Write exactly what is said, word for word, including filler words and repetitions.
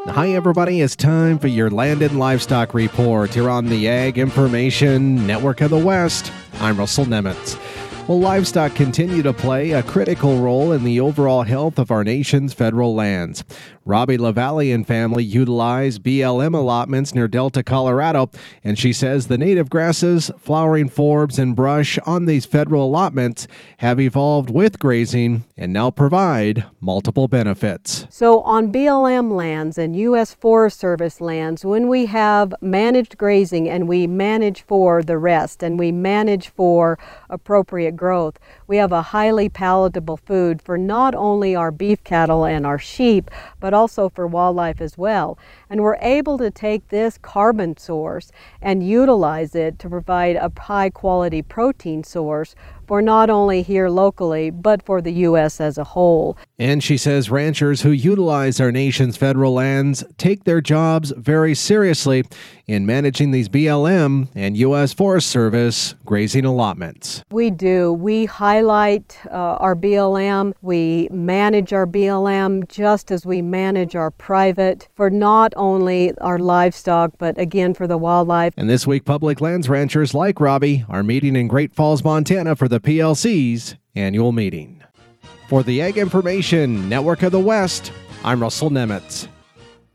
Hi, everybody. It's time for your Land and Livestock Report here on the Ag Information Network of the West. I'm Russell Nemitz. Well, livestock continue to play a critical role in the overall health of our nation's federal lands. Robbie LaValle and family utilize B L M allotments near Delta, Colorado, and she says the native grasses, flowering forbs, and brush on these federal allotments have evolved with grazing and now provide multiple benefits. So on B L M lands and U S Forest Service lands, when we have managed grazing and we manage for the rest and we manage for appropriate growth, we have a highly palatable food for not only our beef cattle and our sheep, but also for wildlife as well. And we're able to take this carbon source and utilize it to provide a high quality protein source for not only here locally, but for the U S as a whole. And she says ranchers who utilize our nation's federal lands take their jobs very seriously in managing these B L M and U S Forest Service grazing allotments. We do. We highlight uh, our B L M. We manage our B L M just as we manage our private for not only our livestock, but again for the wildlife. And this week, public lands ranchers like Robbie are meeting in Great Falls, Montana for the P L C's annual meeting. For the Ag Information Network of the West, I'm Russell Nemitz.